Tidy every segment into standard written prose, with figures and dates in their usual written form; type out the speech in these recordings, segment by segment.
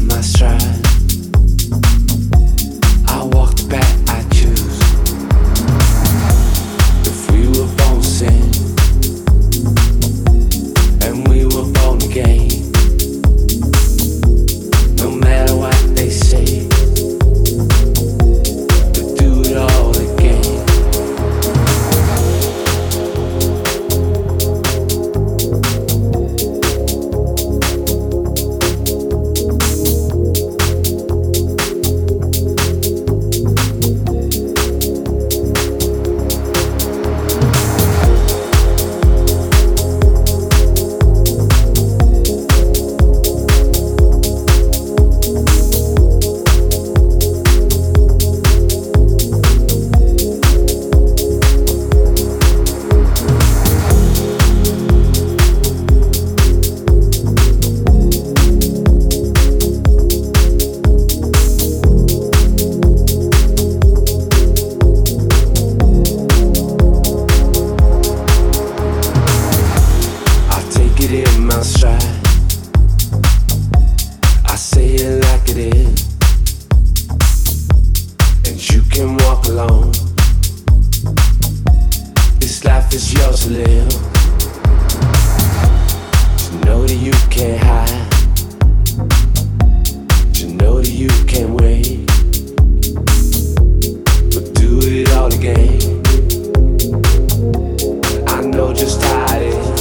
my stride. I walk the path I choose. If we were born to sin, and we were born to gain, no matter what they say, to do it all again. In my stride, I say it like it is, and you can walk alone. This life is yours to live. You know that you can't hide. You know that you can't wait, but do it all again. I know just how it is.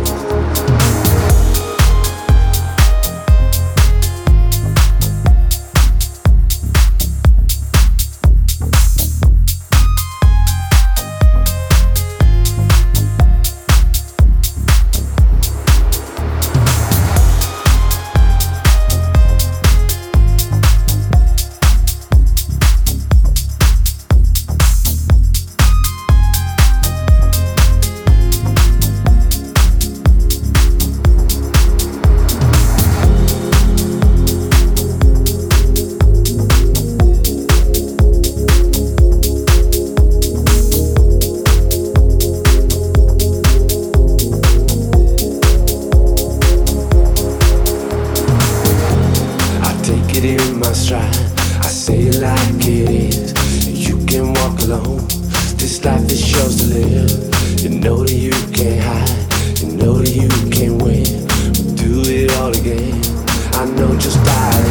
In my stride, I say it like it is. You can walk alone. This life is yours to live. You know that you can't hide. You know that you can't win. Do it all again. I know just how